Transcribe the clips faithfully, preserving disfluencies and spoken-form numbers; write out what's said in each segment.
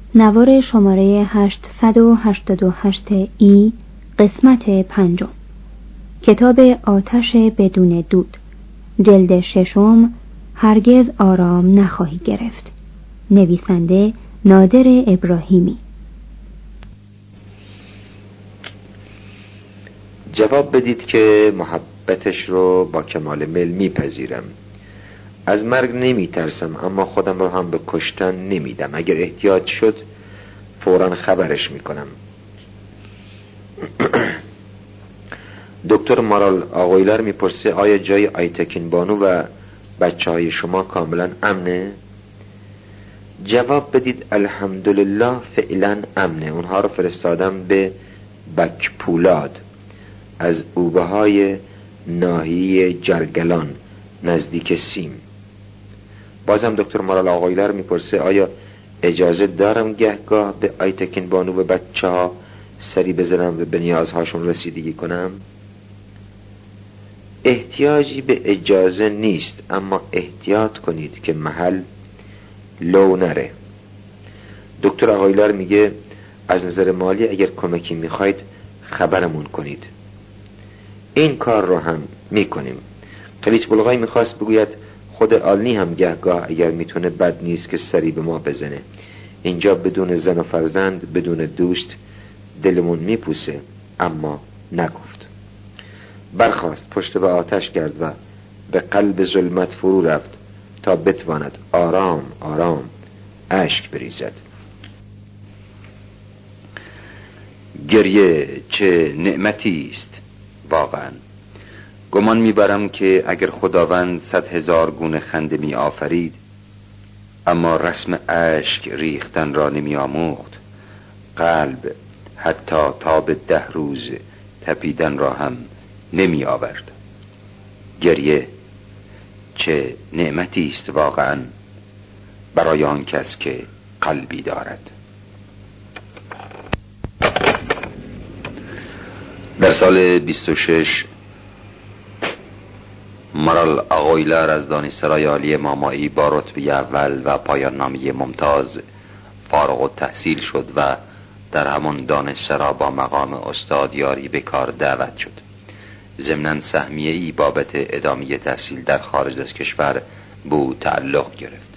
نوار شماره هشتصد و هشتاد و هشت ای، قسمت پنجم، کتاب آتش بدون دود، جلد ششم. هرگز آرام نخواهی گرفت. نویسنده نادر ابراهیمی. جواب بدید که محبتش رو با کمال میل میپذیرم. از مرگ نمیترسم، اما خودم رو هم به کشتن نمیدم. اگر احتیاج شد فوراً خبرش میکنم. دکتر مارال آقایلر میپرسه آیا جای آیتکین بانو و بچه های شما کاملا امنه؟ جواب بدید الحمدلله فعلا امنه. اونها رو فرستادم به بکپولاد از اوبه های ناحیه جرگلان نزدیک سیم. بازم دکتر مارال آقایلر میپرسه آیا اجازه دارم گهگاه به آیتکین بانو و بچه ها سری بزنم و به نیازهاشون رسیدگی کنم؟ احتیاجی به اجازه نیست، اما احتیاط کنید که محل لو نره. دکتر آقایلر میگه از نظر مالی اگر کمکی میخواید خبرمون کنید. این کار رو هم میکنیم. قلیچ بلغای میخواست بگوید خود آلنی هم گهگاه اگر میتونه بد نیست که سری به ما بزنه. اینجا بدون زن و فرزند، بدون دوست دلمون میپوسه، اما نگفت. برخاست، پشت به آتش کرد و به قلب ظلمت فرو رفت تا بتواند آرام آرام اشک بریزد. گریه چه نعمتی است واقعا. گمان میبرم که اگر خداوند صد هزار گونه خنده می آفرید اما رسم اشک ریختن را نمی آموخت، قلب حتی تا به ده روز تپیدن را هم نمی آورد. گریه چه نعمتی است واقعا برای آن کس که قلبی دارد. در سال بیست و شش مارال آقایلر از دانشسرای عالی مامایی با رتبه اول و پایان نامه ممتاز فارغ التحصیل شد و در همان دانشسرا با مقام استاد یاری به کار دعوت شد. ضمناً سهمیه‌ای بابت ادامه تحصیل در خارج از کشور به او تعلق گرفت.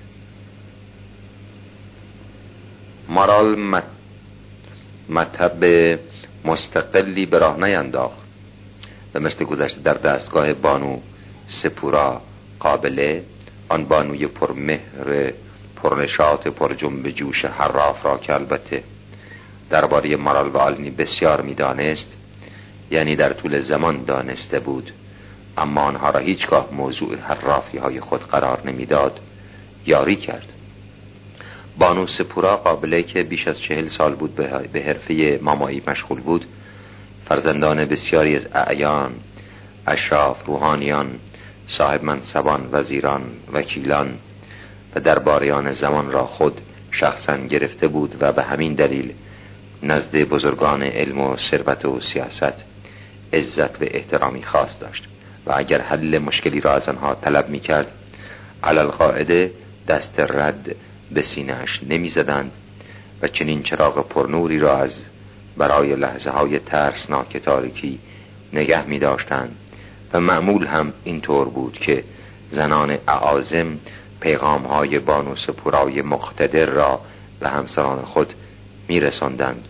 مارال مت... مطب مستقلی به راه نینداخت و مثل گذشته در دستگاه بانو سپورا قابله، آن بانوی پرمهر پرنشاط پر جنب جوش حراف را که البته درباره مارال و آلنی بسیار میدانست، یعنی در طول زمان دانسته بود، اما آنها را هیچگاه موضوع حرافی های خود قرار نمیداد، یاری کرد. بانو سپورا قابله که بیش از چهل سال بود به حرفه مامایی مشغول بود، فرزندان بسیاری از اعیان، اشراف، روحانیان، صاحب منصبان، وزیران، وکیلان و درباریان زمان را خود شخصا گرفته بود و به همین دلیل نزد بزرگان علم و ثروت و سیاست عزت و احترامی خاص داشت و اگر حل مشکلی را از آنها طلب می کرد علی القاعده دست رد به سینه‌اش نمی زدند و چنین چراغ پرنوری را از برای لحظه های ترسناک تاریکی نگه می داشتند و معمول هم اینطور بود که زنان اعاظم پیغام های بانو سپورای مقتدر را به همسران خود می رساندند.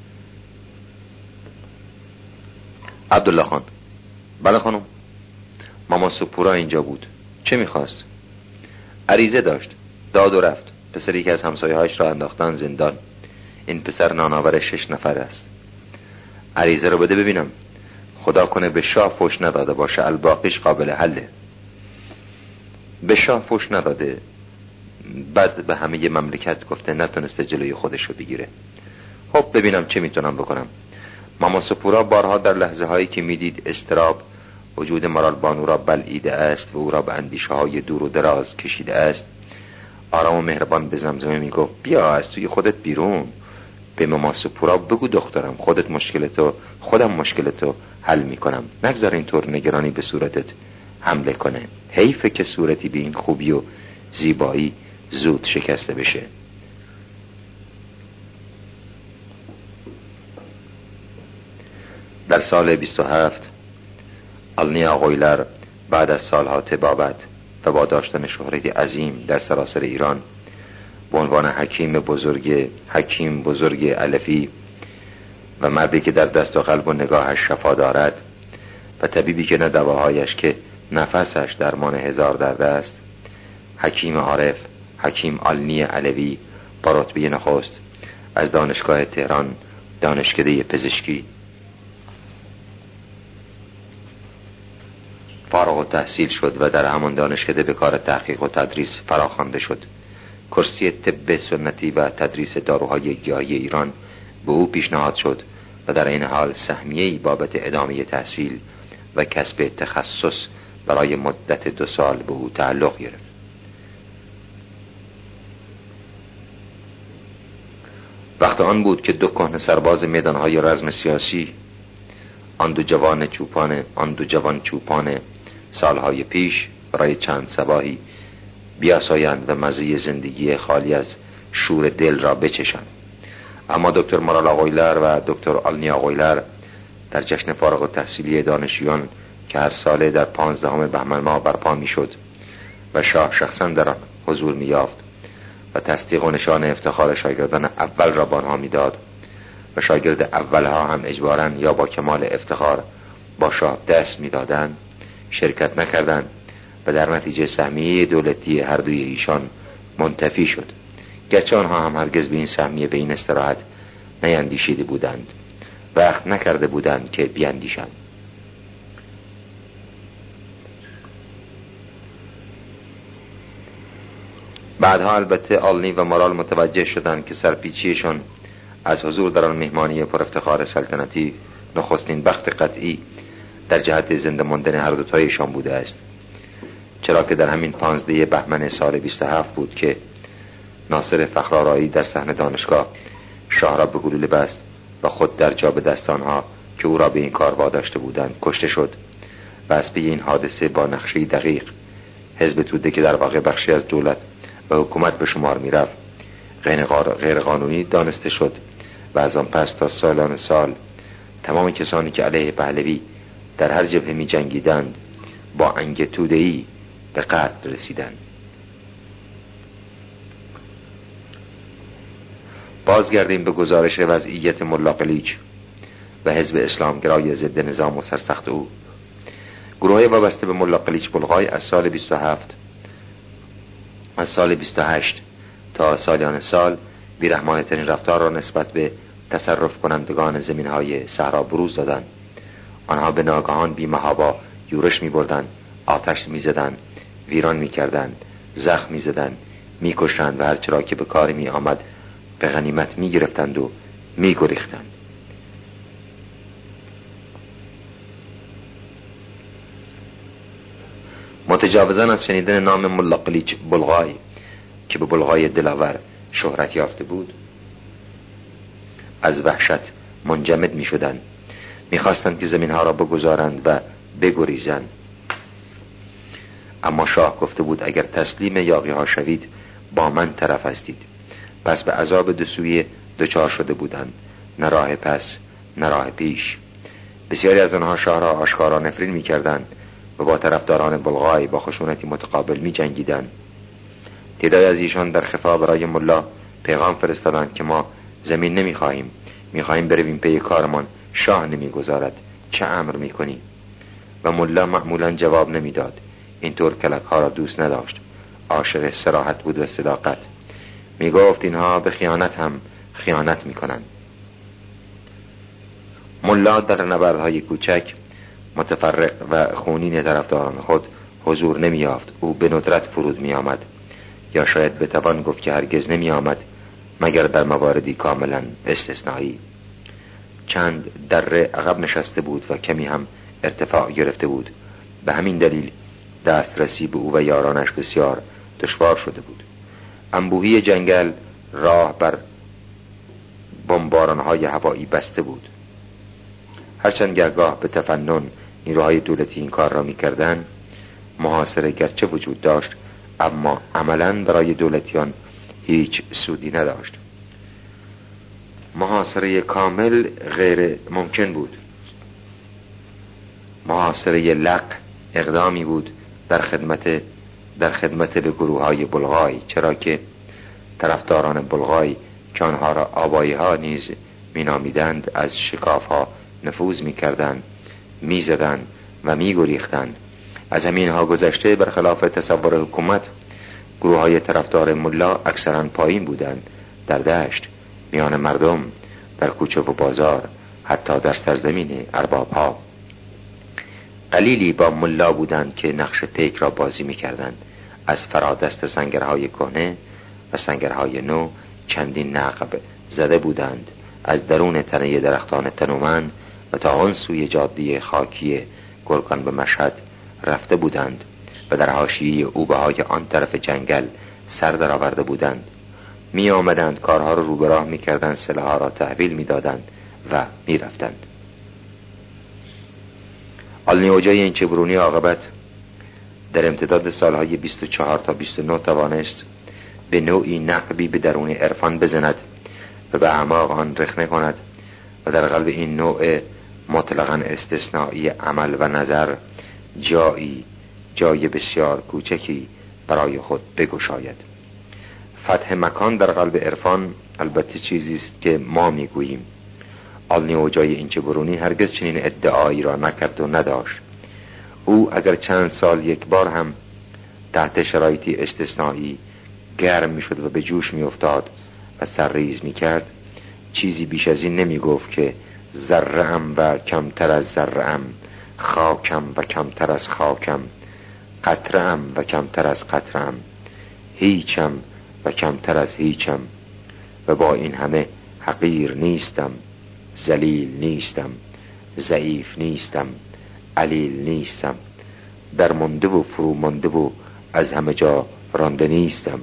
عبدالله خان: بله خانم. ماما سپورا اینجا بود. چه میخواست؟ عریضه داشت، داد و رفت. پسری که از همسایه هایش را انداختن زندان. این پسر نانآور شش نفر است. عریضه رو بده ببینم. خدا کنه به شاه فوش نداده باشه، الباقیش قابل حله. به شاه فوش نداده، بعد به همه مملکت گفته نتونسته جلوی خودش رو بگیره. خب ببینم چه میتونم بکنم. ماما سپورا بارها در لحظه هایی که میدید استراب وجود مارال بانو را بلعیده است و او را به اندیشه های دور و دراز کشیده است، آرام و مهربان به زمزمه میگفت بیا از توی خودت بیرون، به ماما سپورا بگو دخترم خودت مشکلتو، خودم مشکلتو حل میکنم، نگذار اینطور نگرانی به صورتت حمله کنه. حیفه که صورتی به این خوبی و زیبایی زود شکسته بشه. در سال بیست و هفت آلنی آقویلر بعد از سالها طبابت و با داشتن شهرتی عظیم در سراسر ایران به عنوان حکیم بزرگ حکیم بزرگ علفی و مردی که در دست و قلب و نگاهش شفا دارد و طبیبی که نه دواهایش که نفسش درمان هزار درد است، حکیم عارف حکیم آلنی علوی با رتبه نخست از دانشگاه تهران دانشکده پزشکی فارغ التحصیل شد و در همان دانشکده به کار تحقیق و تدریس فراخوانده شد. کرسی طب سنتی و تدریس داروهای گیاهی ایران به او پیشنهاد شد و در این حال سهمیه‌ای بابت ادامه تحصیل و کسب تخصص برای مدت دو سال به او تعلق گرفت. وقت آن بود که دو کهنه سرباز میدانهای رزم سیاسی، آن دو جوان چوپان آن دو جوان چوپان سالهای پیش برای چند صباحی بیاسایند و مزه زندگی خالی از شور دل را بچشند. اما دکتر مرال آقویلر و دکتر آلنی آقویلر در جشن فارغ التحصیلی دانشجویان که هر ساله در پانزدهم بهمن ماه برپا میشد و شاه شخصا در آن حضور می‌یافت و تصدیق و نشان افتخار شاگردان اول را به آنها می‌داد و شاگرد اولها هم اجباراً یا با کمال افتخار با شاه دست می‌دادند، شرکت نکردند و در نتیجه سهمیه دولتی هر دوی ایشان منتفی شد، گرچه آنها هم هرگز به این سهمیه به این استراحت نیندیشیده بودند، وقت نکرده بودند که بیندیشند. بعدها البته آلنی و مرال متوجه شدند که سرپیچیشان از حضور در آن مهمانی پر افتخار سلطنتی نخستین بخت قطعی در جهت زنده ماندن هر دوتایشان بوده است، چرا که در همین پانزده بهمن سال بیست و هفت بود که ناصر فخرآرایی در صحن دانشگاه شاه را به گلوله بست و خود در جا به دست آنها که او را به این کار واداشته بودند کشته شد و از پی این حادثه با نقشه دقیق حزب توده که در واقع بخشی از دولت و حکومت به شمار می رفت غیر قانونی دانسته شد و از آن پس تا سالان سال تمام کسانی که علیه پهلوی در هر جبهه می جنگیدند با انگ توده‌ای به قتل رسیدند. بازگردیم به گزارش وضعیت ملا قلیچ و حزب اسلامگرای ضد نظام و سرسخت او. گروه وابسته به ملا قلیچ بلغای از سال بیست و هفت از سال بیست و هشت تا سالیان سال بیرحمانه ترین رفتار را نسبت به تصرف کنندگان زمین های صحرا بروز دادند. آنها به ناگهان بی محابا یورش می بردند، آتش می زدند، ویران می کردند، زخم می زدند، می کشتند و هر چرا که به کار می آمد به غنیمت می گرفتند و می گریختند. متجاوزاً از شنیدن نام ملا قلیچ بلغای که به بلغای دلاور شهرت یافته بود از وحشت منجمد می شدند، می خواستند که زمین ها را بگذارند و بگریزند. اما شاه گفته بود اگر تسلیم یاغی ها شوید با من طرف هستید. پس به عذاب دو سویه دچار شده بودند، نه راه پس نه راه پیش. بسیاری از آنها شاه را آشکارا نفرین می کردند و با طرفداران بلغای با خشونتی متقابل می جنگیدند. تعدادی از ایشان در خفا برای ملا پیغام فرستادند که ما زمین نمی خواهیم، می خواهیم برویم پی کارمان، شاه نمی گذارد، چه امر می کنی؟ و ملا معمولا جواب نمی داد. اینطور کلک ها را دوست نداشت، عاشق صراحت بود و صداقت. می گفت اینها به خیانت هم خیانت می کنند. ملا در نبردهای کوچک متفرق و خونین طرفداران خود حضور نمی یافت. او به ندرت فرود می آمد، یا شاید بتوان گفت که هرگز نمی آمد مگر در مواردی کاملا استثنایی. چند دره عقب نشسته بود و کمی هم ارتفاع گرفته بود، به همین دلیل دسترسی به او و یارانش بسیار دشوار شده بود. انبوهی جنگل راه بر بمباران‌های هوایی بسته بود. هرچند گهگاه به تفنن نیروهای دولتی این کار را می‌کردند، محاصره گرچه وجود داشت اما عملاً برای دولتیان هیچ سودی نداشت. محاصره کامل غیر ممکن بود. محاصره لق اقدامی بود در خدمت در خدمت به گروه های بلغای، چرا که طرفداران بلغای که آنها را آبایی ها نیز می نامیدند از شکاف ها نفوذ می کردند، می زدند و می گریختند. از همین ها گذشته برخلاف تصور حکومت گروه های طرفدار ملا اکثرا پایین بودند، در دشت، میان مردم، در کوچه و بازار، حتی در سرزمین ارباب ها. قلیلی با ملا بودند که نقش پیک را بازی می کردند. از فرادست سنگرهای کهنه و سنگرهای نو چندین نقب زده بودند. از درون تنه درختان تنومند و تا آن سوی جاده خاکی گرگان به مشهد رفته بودند و در حاشیه اوبه های آن طرف جنگل سر در آورده بودند. می آمدند، کارها را رو به راه می کردند، سلاح را تحویل می دادند و می رفتند. آلنیوجای این چبرونی عاقبت در امتداد سالهای بیست و چهار تا بیست و نه توانست به نوعی نقبی به درون عرفان بزند و به اعماق آن رخنه کند و در قلب این نوع مطلقاً استثنایی عمل و نظر جایی جای بسیار کوچکی برای خود بگشاید. فتح مکان در قلب عرفان البته چیزی است که ما میگوییم. آلنیوجای این چبرونی هرگز چنین ادعایی را نکرد و نداشت. او اگر چند سال یک بار هم تحت شرایطی استثنایی گرم می شد و به جوش می افتاد و سرریز می کرد، چیزی بیش از این نمی گفت که ذره‌ام و کمتر از ذره‌ام، خاکم و کمتر از خاکم، قطره‌ام و کمتر از قطره‌ام، هیچم و کمتر از هیچم، و با این همه حقیر نیستم، ذلیل نیستم، ضعیف نیستم، علیل نیستم، در مانده و فرو مانده و از همه جا رانده نیستم.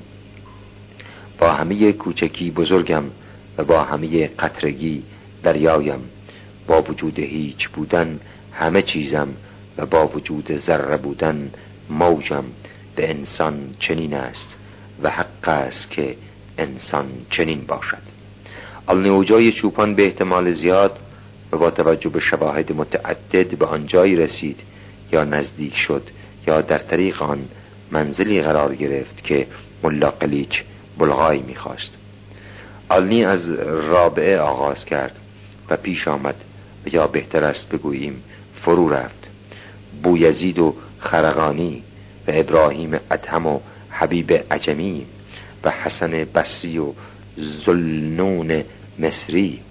با همه کوچکی بزرگم و با همه قطرگی دریایم، با وجود هیچ بودن همه چیزم و با وجود ذره بودن موجم. به انسان چنین است و حق است که انسان چنین باشد. آلنیوجای چوپان به احتمال زیاد و با توجه به شواهد متعدد به آنجایی رسید یا نزدیک شد یا در طریق آن منزلی قرار گرفت که ملا قلیچ بلغای میخواست. آلنی از رابعه آغاز کرد و پیش آمد و یا بهتر است بگوییم فرو رفت. بویزید و خرقانی و ابراهیم ادهم و حبیب عجمی و حسن بصری و ذوالنون مصری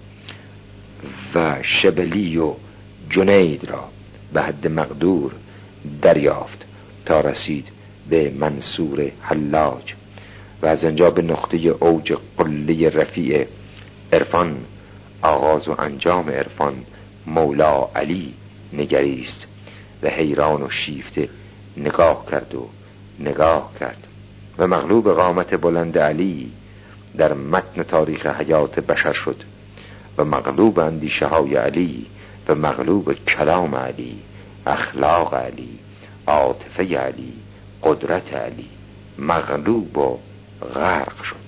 و شبلی و جنید را به حد مقدور دریافت تا رسید به منصور حلاج و از آنجا به نقطه اوج قله رفیع عرفان، آغاز و انجام عرفان، مولا علی نگریست و حیران و شیفته نگاه کرد و نگاه کرد و مغلوب قامت بلند علی در متن تاریخ حیات بشر شد و مغلوب اندیشه های علی و مغلوب کلام علی، اخلاق علی، عاطفه علی، قدرت علی، مغلوب و غرق شد.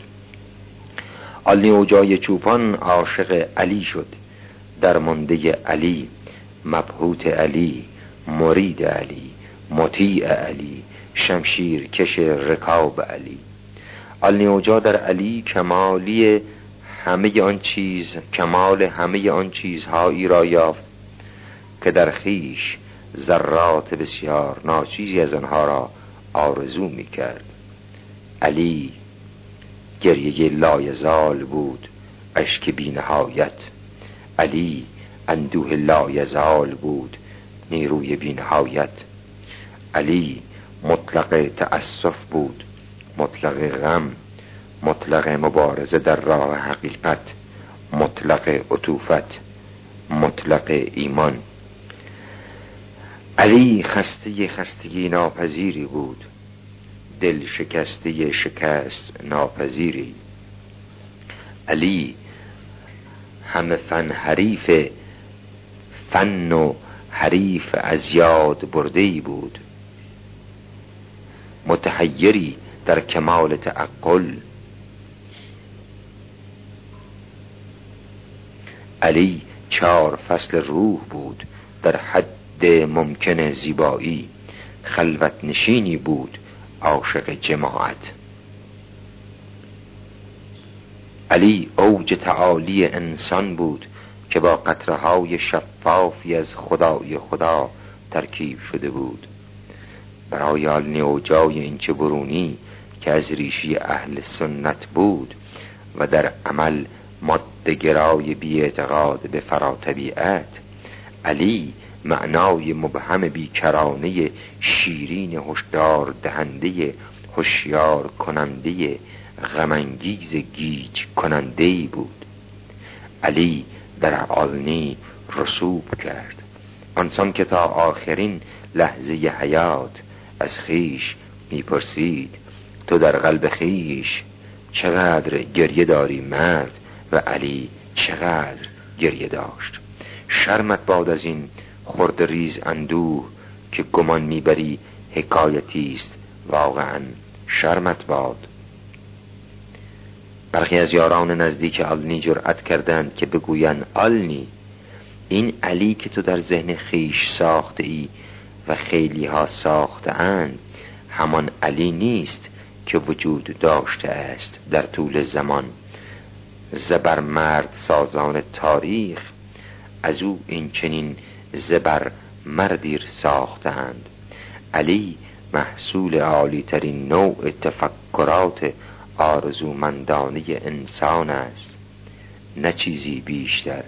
آلنیوجای چوپان عاشق علی شد، در مانده علی، مبهوت علی، مرید علی، مطیع علی، شمشیر کش رکاب علی. آلنیوجا در علی کمالی همه آن چیز کمال همه آن چیزهایی را یافت که در خیش ذرات بسیار ناچیزی از آنها را آرزو می کرد. علی گریه لایزال بود، اشک بی نهایت. علی اندوه لایزال بود، نیروی بی نهایت. علی مطلق تأسف بود، مطلق غم، مطلق مبارزه در راه حقیقت، مطلق عطوفت، مطلق ایمان. علی خسته خستگی ناپذیری بود، دل شکسته شکست ناپذیری. علی همه فن حریف فن و حریف از یاد برده‌ای بود، متحیری در کمال تعقل. علی چار فصل روح بود، در حد حد ممکن زیبایی، خلوت نشینی بود عاشق جماعت. علی اوج تعالی انسان بود که با قطره‌های شفافی از خدای خدا ترکیب شده بود. برای علنی اوجای این چه برونی که از ریشی اهل سنت بود و در عمل ماده گرای بی اعتقاد به فراتبیعت، علی معنای مبهم بیکرانه شیرین هشدار دهنده هوشیار کننده غمانگیز گیج کننده‌ای بود. علی در علنی رسوب کرد، آنسان که تا آخرین لحظه حیات از خیش میپرسید تو در قلب خیش چقدر گریه داری مرد؟ و علی چقدر گریه داشت. شرمت باد از این خرد ریز اندوه که گمان میبری حکایتی است، واقعا شرمت باد. برخی از یاران نزدیک علنی جرأت کردند که بگویند علنی، این علی که تو در ذهن خیش ساخته ای و خیلی ها ساخته اند همان علی نیست که وجود داشته است در طول زمان. زبر مرد سازان تاریخ از او این چنین زبر مردیر ساختند. علی محصول عالی ترین نوع تفکرات آرزومندانه انسان است، نه چیزی بیشتر.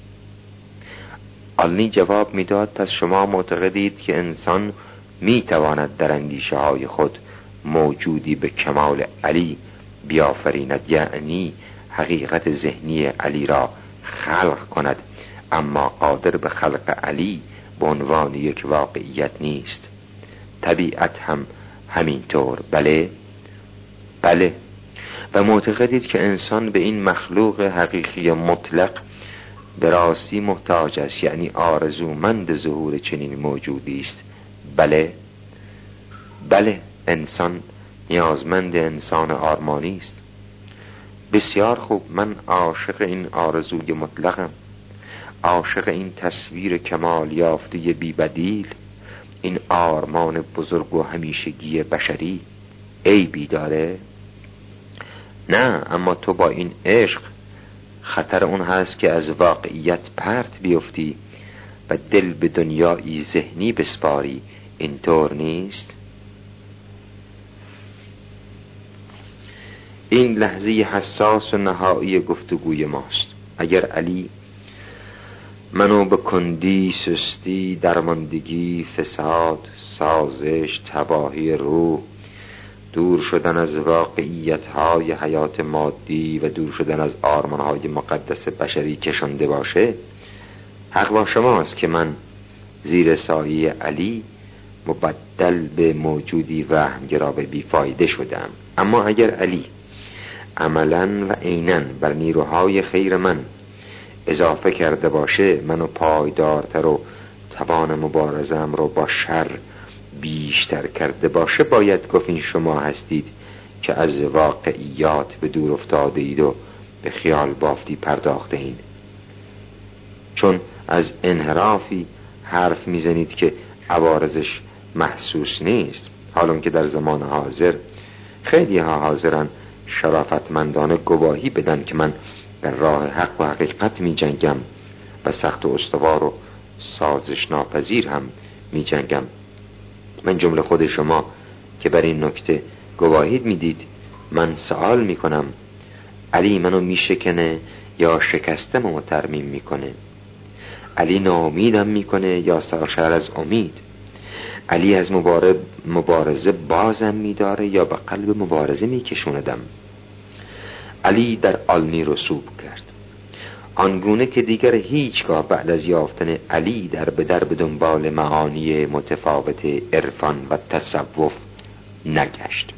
علنی جواب میداد پس شما معتقدید که انسان میتواند در اندیشه های خود موجودی به کمال علی بیافریند، یعنی حقیقت ذهنی علی را خلق کند، اما قادر به خلق علی به عنوان یک واقعیت نیست. طبیعت هم همینطور. بله بله. و معتقدید که انسان به این مخلوق حقیقی مطلق به راستی محتاج است، یعنی آرزومند ظهور چنین موجودی است. بله بله، انسان نیازمند انسان آرمانی است. بسیار خوب، من عاشق این آرزوی مطلقم، عاشق این تصویر کمال یافته بی بدیل، این آرمان بزرگ و همیشگی بشری. عیبی داره؟ نه، اما تو با این عشق خطر اون هست که از واقعیت پرت بیفتی و دل به دنیایی ذهنی بسپاری. اینطور نیست؟ این لحظه حساس و نهایی گفتگوی ماست. اگر علی منو به کندی، سستی، درماندگی، فساد، سازش، تباهی روح، دور شدن از واقعیت‌های حیات مادی و دور شدن از آرمان‌های مقدس بشری کشانده باشه، حق با شماست که من زیر سایه علی مبدل به موجودی وهمگرا و بیفایده شدم. اما اگر علی عملاً و عیناً بر نیروهای خیر من اضافه کرده باشه، منو پایدارتر و توان مبارزم رو با شر بیشتر کرده باشه، باید گفت این شما هستید که از واقعیات به دور افتاده اید و به خیال بافتی پرداخته اید. چون از انحرافی حرف میزنید که عوارضش محسوس نیست، حالا که در زمان حاضر خیلی ها حاضرن شرافتمندانه گواهی بدن که من در راه حق و حقیقت می جنگم و سخت و استوار و سازش ناپذیر هم می جنگم. من جمله خود شما که بر این نکته گواهی میدید، من سوال می کنم علی منو می شکنه یا شکستم و ترمیم می کنه؟ علی ناامیدم می کنه یا سرشار از امید؟ علی از مبارزه بازم می داره یا به قلب مبارزه می کشوندم؟ علی در علنی رسوب کرد، آنگونه که دیگر هیچگاه بعد از یافتن علی در به در به دنبال معانی متفاوت عرفان و تصوف نگشت.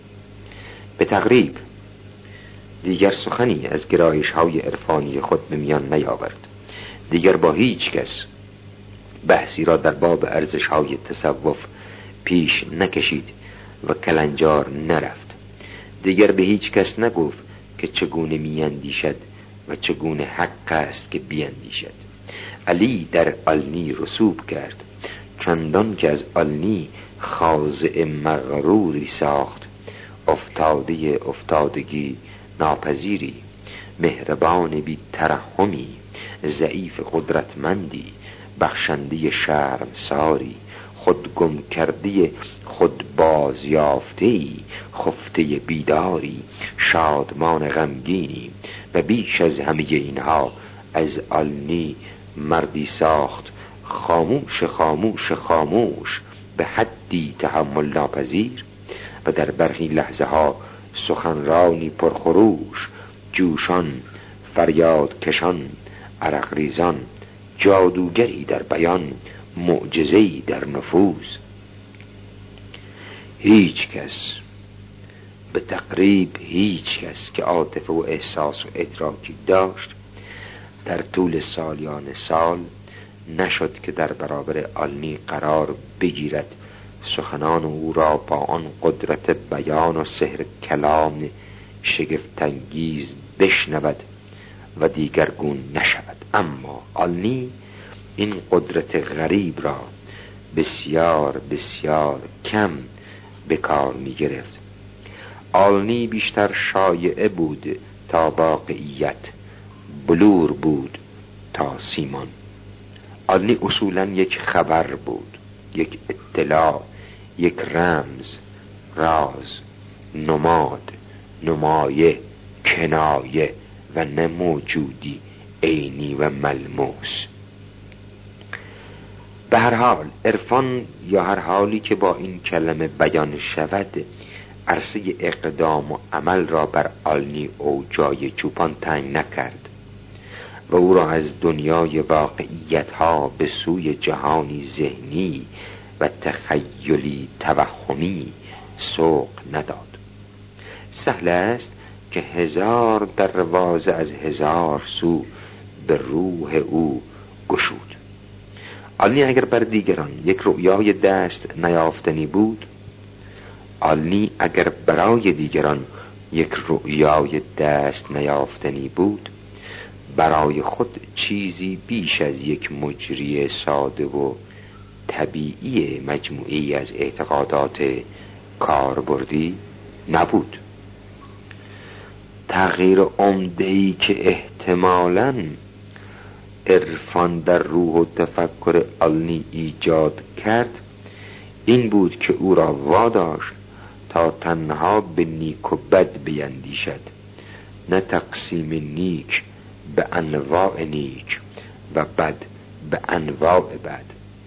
به تقریب دیگر سخنی از گرایش های عرفانی خود به میان نیاورد، دیگر با هیچ کس بحثی را در باب ارزش های تصوف پیش نکشید و کلنجار نرفت. دیگر به هیچ کس نگفت که چگونه میاندیشد و چگونه حق است که بیاندیشد. علی در علنی رسوب کرد، چندان که از آلنی خاضع مغروری ساخت. افتاده افتادگی ناپذیری، مهربان بی ترحمی، ضعیف قدرتمندی، بخشنده شرمساری، خود گم کرده خود باز یافته‌ای، خفته بیداری، شادمان غمگینی. و بیش از همه اینها از آلنی مردی ساخت خاموش خاموش خاموش، به حدی تحمل ناپذیر. و در برخی لحظه ها سخنرانی پرخروش، جوشان، فریاد کشان، عرق ریزان، جادوگری در بیان، معجزه‌ای در نفوذ. هیچ کس، به تقریب هیچ کس که عاطفه و احساس و ادراکی داشت در طول سالیان سال نشد که در برابر آلنی قرار بگیرد، سخنان او را با آن قدرت بیان و سحر کلام شگفت‌انگیز بشنود و دیگرگون نشود. اما آلنی این قدرت غریب را بسیار بسیار کم به کار می گرفت. آلنی بیشتر شایعه بود تا واقعیت، بلور بود تا سیمان. آلنی اصولاً یک خبر بود، یک اطلاع، یک رمز، راز، نماد، نمایه، کنایه و نه موجودی عینی و ملموس. به هر حال عرفان یا هر حالی که با این کلمه بیان شود عرصه اقدام و عمل را بر آلنی او جای چوپان تنگ نکرد و او را از دنیای واقعیت ها به سوی جهانی ذهنی و تخیلی توهمی سوق نداد. سهل است که هزار دروازه از هزار سو به روح او گشود. آلنی اگر بر دیگران یک رؤیای دست نیافتنی بود، آلنی اگر برای دیگران یک رؤیای دست نیافتنی بود، برای خود چیزی بیش از یک مجری ساده و طبیعی مجموعی از اعتقادات کاربردی نبود. تغییر عمده‌ای که احتمالاً عرفان در روح و تفکر آلنی ایجاد کرد این بود که او را واداشت تا تنها به نیک و بد بیندیشد، نه تقسیم نیک به انواع نیک و بد به انواع بد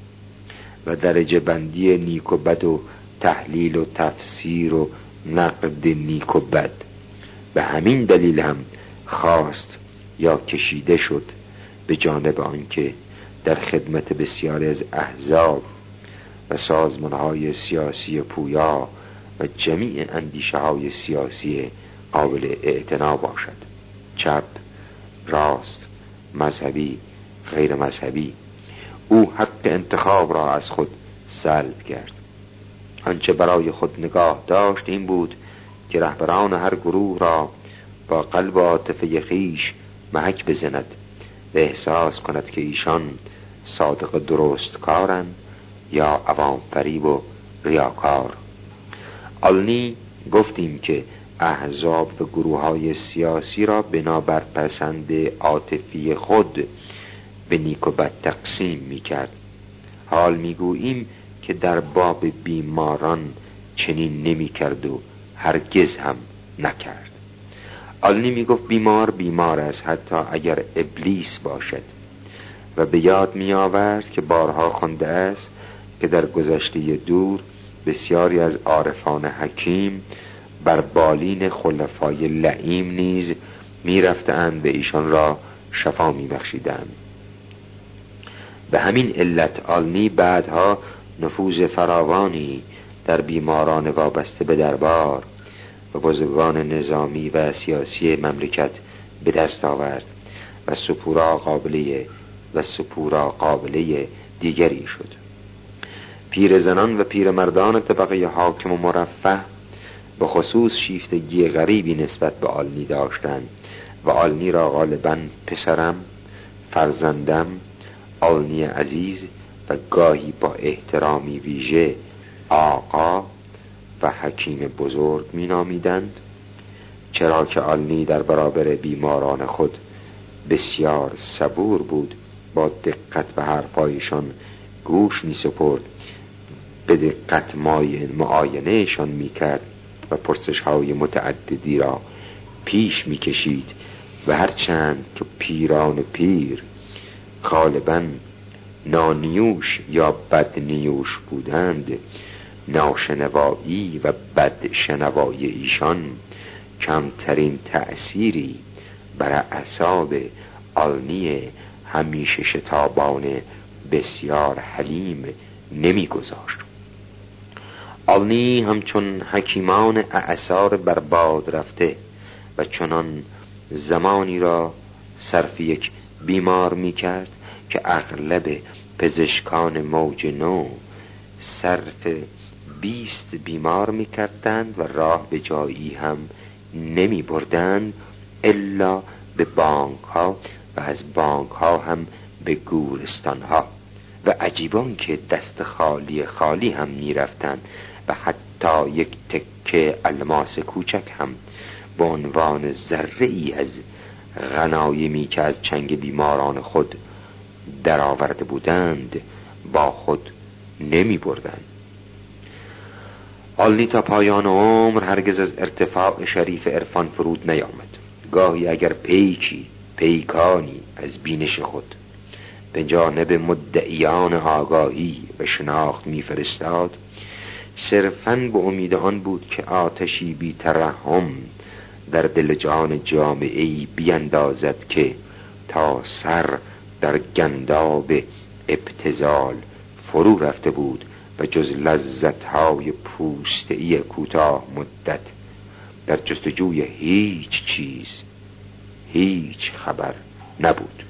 و درجه بندی نیک و بد و تحلیل و تفسیر و نقد نیک و بد. به همین دلیل هم خواست یا کشیده شد به جانب آنکه در خدمت بسیاری از احزاب و سازمانهای سیاسی پویا و جمیع اندیشه های سیاسی قابل اعتنا باشد، چپ، راست، مذهبی، غیر مذهبی. او حق انتخاب را از خود سلب کرد. آنچه برای خود نگاه داشت این بود که رهبران هر گروه را با قلب و عاطفه خویش محک بزند و احساس کند که ایشان صادق درست کارن یا عوام فریب و ریاکار. آلنی گفتیم که احزاب و گروه های سیاسی را بنابر پسند عاطفی خود به نیک و بد تقسیم می کرد. حال می گوییم که در باب بیماران چنین نمی کرد و هرگز هم نکرد. آلنی می گفت بیمار بیمار است حتی اگر ابلیس باشد و به یاد می آورد که بارها خوانده است که در گذشته دور بسیاری از عارفان حکیم بر بالین خلفای لعیم نیز می رفتند و ایشان را شفا می بخشیدند. به همین علت آلنی بعدها نفوذ فراوانی در بیماران وابسته به دربار و بزرگان نظامی و سیاسی مملکت به دست آورد و سپورا قابله و سپورا قابله دیگری شد. پیرزنان و پیرمردان طبقه حاکم و مرفه به خصوص شیفتگی غریبی نسبت به آلنی داشتند و آلنی را غالباً پسرم، فرزندم، آلنی عزیز و و گاهی با احترامی ویژه آقا و حکیم بزرگ می نامیدند، چرا که آلنی در برابر بیماران خود بسیار صبور بود، با دقت به حرفایشان گوش می سپرد، به دقت معاینهشان می کرد و پرسش های متعددی را پیش می کشید و هرچند که پیران پیر غالباً نانیوش یا بدنیوش بودند، ناشنوایی و بدشنوایی ایشان کمترین تأثیری بر اعصاب آلنی همیشه شتابان بسیار حلیم نمی گذاشت. آلنی همچون حکیمان اعصار برباد رفته و چنان زمانی را صرف یک بیمار می کرد که اغلب پزشکان موج نو صرف بیست بیمار می کردند و راه به جایی هم نمی بردند الا به بانک ها و از بانک ها هم به گورستان ها، و عجیبان که دست خالی خالی هم می رفتند و حتی یک تکه الماس کوچک هم به عنوان ذره ای از غنایمی که از چنگ بیماران خود درآورده بودند با خود نمی بردند. آلنی تا پایان عمر هرگز از ارتفاع شریف عرفان فرود نیامد. گاهی اگر پیکی پیکانی از بینش خود به جانب مدعیان آگاهی و شناخت می فرستاد، صرفاً به امید آن بود که آتشی بی ترحم در دل جان جامعه‌ای بیندازد که تا سر در گنداب ابتذال فرو رفته بود و جز لذت‌های پوسته‌ای کوتاه مدت در جستجوی هیچ چیز هیچ خبر نبود.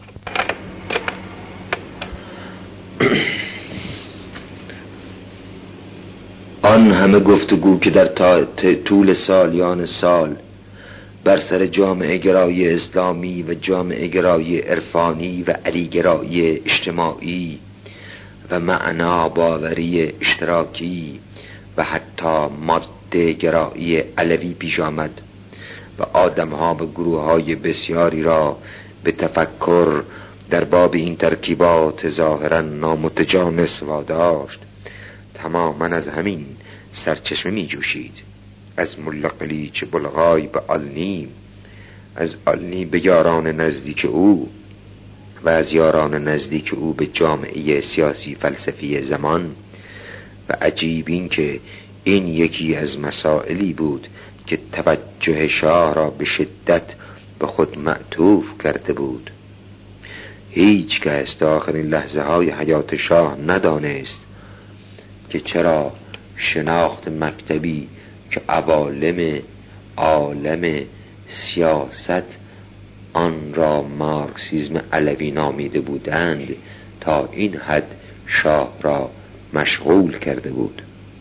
آن همه گفتگو که در طول سالیان سال بر سر جامعه گرایی اسلامی و جامعه گرایی عرفانی و علی گرایی اجتماعی و معنا باوری اشتراکی و حتی ماده گرایی علوی پیش آمد و آدمها و گروههای بسیاری را به تفکر در باب این ترکیبات ظاهرا نامتجانس واداشت، تماما از همین سرچشمه می جوشید. از ملا قلیچ بلغای به آلنی، از آلنی به یاران نزدیک او و از یاران نزدیک او به جامعه سیاسی فلسفی زمان. و عجیب این که این یکی از مسائلی بود که توجه شاه را به شدت به خود معطوف کرده بود. هیچ کس تا آخرین لحظه های حیات شاه ندانست که چرا شناخت مکتبی که عوالم عالم سیاست آن را مارکسیسم علوی نامیده بودند تا این حد شاه را مشغول کرده بود.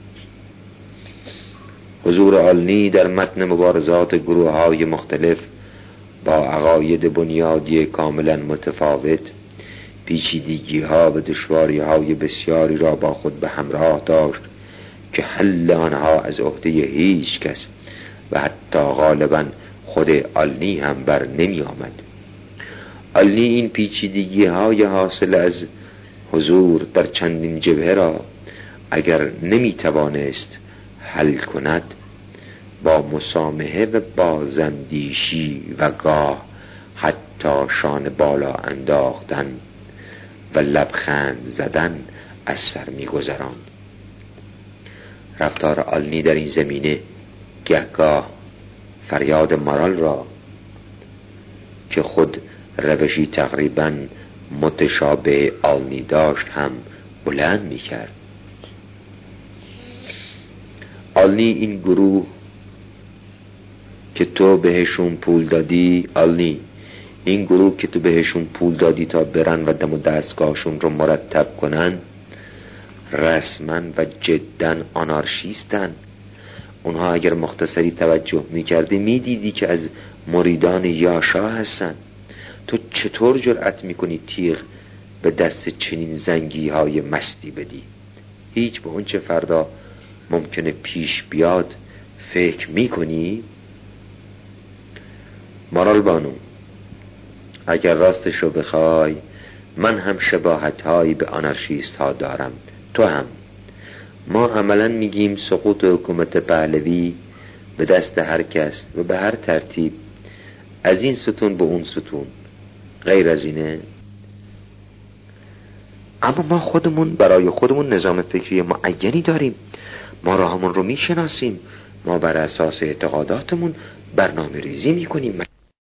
حضور آلنی در متن مبارزات گروه های مختلف با عقاید بنیادی کاملا متفاوت پیچیدگی ها و دشواری های بسیاری را با خود به همراه داشت که حل آنها از عهده هیچ کس و حتی غالبا خود آلنی هم بر نمی آمد. آلنی این پیچیدگی های حاصل از حضور در چندین جبهه را اگر نمی توانست حل کند، با مسامحه و بازاندیشی و گاه حتی شانه بالا انداختن و لبخند زدن از سر می گذراند. رفتار آلنی در این زمینه گهگاه فریاد مارال را که خود روشی تقریباً متشابه آلنی داشت هم بلند می کرد. آلنی این گروه که تو بهشون پول دادی، آلنی این گروه که تو بهشون پول دادی تا برن و دم و دستگاهشون رو مرتب کنن، رسما و جدا آنارشیستن. اونها اگر مختصری توجه میکردی میدیدی که از مریدان یاشا هستن. تو چطور جرأت میکنی تیغ به دست چنین زنگی های مستی بدی؟ هیچ به اون چه فردا ممکنه پیش بیاد فکر میکنی؟ مارال بانو، اگر راستش رو بخوای من هم شباهت هایی به آنارشیست ها دارم، تو هم. ما عملا میگیم سقوط حکومت پهلوی به دست هر کس و به هر ترتیب، از این ستون به اون ستون، غیر از اینه. اما ما خودمون برای خودمون نظام فکری معینی داریم، ما راهمون رو میشناسیم، ما بر اساس اعتقاداتمون برنامه ریزی میکنیم،